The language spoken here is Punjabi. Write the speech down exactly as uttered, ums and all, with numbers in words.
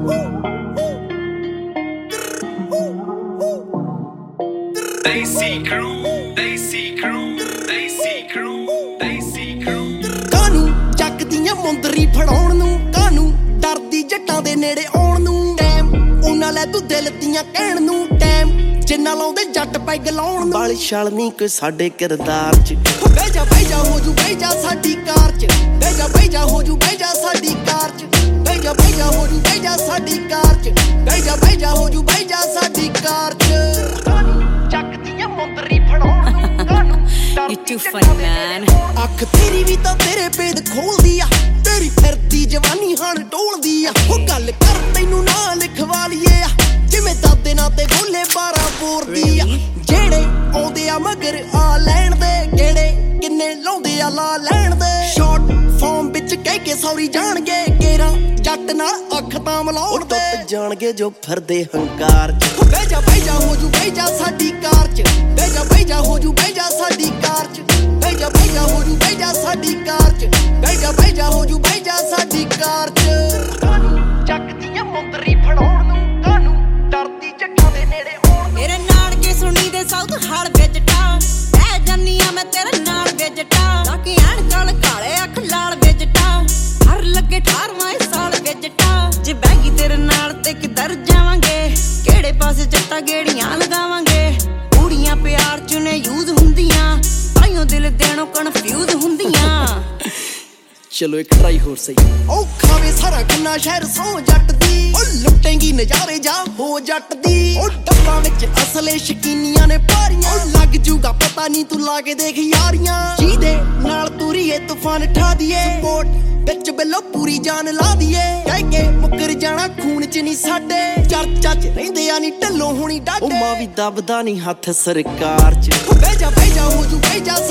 Desi crew, Desi crew, Desi crew, Desi crew। ਕਾਨੂੰ ਚੱਕਦੀਆਂ ਮੁੰਦਰੀ ਫੜਾਉਣ ਨੂੰ, ਕਾਨੂੰ ਡਰਦੀ ਜੱਟਾਂ ਦੇ ਨੇੜੇ ਆਉਣ ਨੂੰ। ਟਾਈਮ ਉਹਨਾਂ ਲੈ ਤੂੰ ਦਿਲ ਦੀਆਂ ਕਹਿਣ ਨੂੰ, ਟਾਈਮ ਜਿੰਨਾ ਲਾਉਂਦੇ ਜੱਟ ਪੈਗ ਲਾਉਣ ਨੂੰ। ਬਾਲ ਛਲ ਨਹੀਂ ਕੋਈ ਸਾਡੇ ਕਿਰਦਾਰ ਚ, ਬਹਿ ਜਾ ਬਹਿ ਜਾ ਹੋ ਜੂ ਬਹਿ ਜਾ ਸਾਡੀ ਕਾਰ ਚ, ਬਹਿ ਜਾ ਬਹਿ ਜਾ ਹੋ ਜੂ ਬਹਿ ਜਾ ਸਾਡੀ ਕਾਰ ਚ, ਬਹਿ ਜਾ ਬਹਿ ਜਾ ਹੋ ਜੂ ਬਹਿ ਜਾ ਸਾਡੀ ਕਾਰ ਚ, ਬਹਿ ਜਾ ਬਹਿ ਜਾ ਹੋ ਜੂ ਬਹਿ ਜਾ ਸਾਡੀ ਕਾਰ ਚ। ਚੱਕਦੀਆਂ ਮੁੰਦਰੀ ਫੜਾਉਣ ਨੂੰ, ਕਾਨੂੰ You're too funny, man. ਅੱਖ ਤੇਰੀ ਵੀ ਤਾਂ ਤੇਰੇ ਭੇਦ ਖੋਲਦੀ ਆ, ਤੇਰੀ ਫਿਰਦੀ ਜਵਾਨੀ ਹਣ ਡੋਲਦੀ ਆ। ਉਹ ਗੱਲ ਕਰ ਤੈਨੂੰ ਨਾ ਲਿਖਵਾ ਲਈਏ ਆ, ਜਿਵੇਂ ਦਾਦੇ ਨਾਲ ਤੇ ਬੋਲੇ ਬਾਰਾਂ ਬੋਰਦੀ ਆ। ਜਿਹੜੇ ਆਉਂਦੇ ਆ ਮਗਰ ਆ ਲੈਣ ਦੇ, ਗੇੜੇ ਕਿੰਨੇ ਲਾਉਂਦੇ ਆ ਲਾ ਲੈਣ ਦੇ। ਸ਼ਾਰਟ ਫਾਰਮ ਵਿੱਚ ਕਹਿ ਕੇ ਸੌਰੀ ਜਾਣਗੇ, ਕੇਰਾ ਜੱਟ ਨਾਲ ਅੱਖ ਤਾਂ ਮਲਾਉਣ ਦੇ। ਜਾਣਗੇ ਜੋ ਫਿਰਦੇ ਹੰਕਾਰ ਚ, ਬਹਿ ਜਾ ਬਹਿ ਜਾ ਹੋ ਜੂ ਬਹਿ ਜਾ ਸਾਡੀ ਕਾਰ ਚ, ਬਹਿ ਜਾ ਬਹਿ ਜਾ ਹੋ ਜੂ ਬਹਿ ਜਾ ਸਾਡੀ ਕਾਰ ਚ, ਬਹਿ ਜਾ ਬਹਿ ਜਾ ਹੋ ਜੂ ਬਹਿ ਜਾ ਸਾਡੀ ਕਾਰ ਚ, ਬਹਿ ਜਾ ਬਹਿ ਜਾ ਹੋ ਜੂ ਬਹਿ ਜਾ ਸਾਡੀ ਕਾਰ ਚ। ਕਾਨੂੰ ਚੱਕਦੀਆਂ ਮੁੰਦਰੀ ਫੜਾਉਣ ਨੂੰ, ਕਾਨੂੰ ਡਰਦੀ ਜੱਟਾਂ ਦੇ ਨੇੜੇ ਆਉਣ। ਮੇਰੇ ਨਾਲ ਕੇ ਸੁਣੀ ਦੇ ਸਾਊਥ ਹਾਲ ਵਿਜਟਾ, ਬਹਿ ਜਾਨੀ ਆ ਮੈਂ ਤੇਰੇ ਨਾਲ ਵਿਜਟਾ। ਤਾਂ ਕਿ ਐਨ ਕਾਲ ਕਾਲੇ ਅੱਖ ਲਾਲ ਵਿਜਟਾ, ਹਰ ਲੱਗੇ ਅਠਾਰਵਾਂ ਸਾਲ ਵਿਜਟਾ। ਜੇ ਬਹਿ ਗਈ ਤੇਰੇ ਨਾਲ ਤੇ ਕਿੱਧਰ ਜਾਵਾਂਗੇ, ਕਿਹੜੇ ਪਾਸੇ ਜੱਟਾਂ ਗੇੜੀਆਂ ਲਗਾਵਾਂਗੇ। ਕੁੜੀਆਂ ਪਿਆਰ ਚ ਨੇ ਯੂਜ਼ ਹੁੰਦੀਆਂ, ਤਾਈਓ ਦਿਲ ਦੇਣੋਂ ਕਨਫਿਊਜ਼ ਹੁੰਦੀਆਂ। ਚਲੋ ਇੱਕ ਟਰਾਈ ਹੋਰ ਸਹੀ। ਉਹ ਖਾਵੇ ਸਾਰਾ ਕਿੰਨਾ ਸ਼ਹਿਰ ਸੌ ਜੱਟ ਦੀ, ਉਹ ਲੁੱਟੇਂਗੀ ਨਜ਼ਾਰੇ ਜਾ ਹੋ ਜੱਟ ਦੀ। ਉਹ ਡੱਬਾਂ ਵਿੱਚ ਅਸਲੇ ਸ਼ਕੀਨੀਆਂ ਨੇ ਭਾਰੀਆਂ, ਉਹ ਲੱਗ ਜੂਗਾ ਪਤਾ ਨਹੀਂ ਤੂੰ ਲਾ ਕੇ ਦੇਖ ਯਾਰੀਆਂ। ਜਿਹਦੇ ਨਾਲ ਤੁਰੀਏ ਤੂਫਾਨ ਠਾ ਦੀਏ, ਸਪੋਰਟ ਵਿੱਚ ਬਿੱਲੋ ਪੂਰੀ ਜਾਨ ਲਾ ਦੀਏ। ਕਹਿ ਕੇ ਮੁੱਕਰ ਜਾਣਾ ਖੂਨ ਚ ਨਹੀਂ ਸਾਡੇ, ਚਰਚਾ ਚ ਰਹਿੰਦੇ ਆ ਨੀ ਢਿੱਲੋਂ ਹੋਣੀ ਡਾਢੇ। ਉਹ ਮਾਂ ਵੀ ਦੱਬਦਾ ਨਹੀਂ ਹੱਥ ਸਰਕਾਰ ਚ, ਬਹਿ ਜਾ ਬਹਿ ਜਾ ਹੋ ਜੂ ਬਹਿ ਜਾ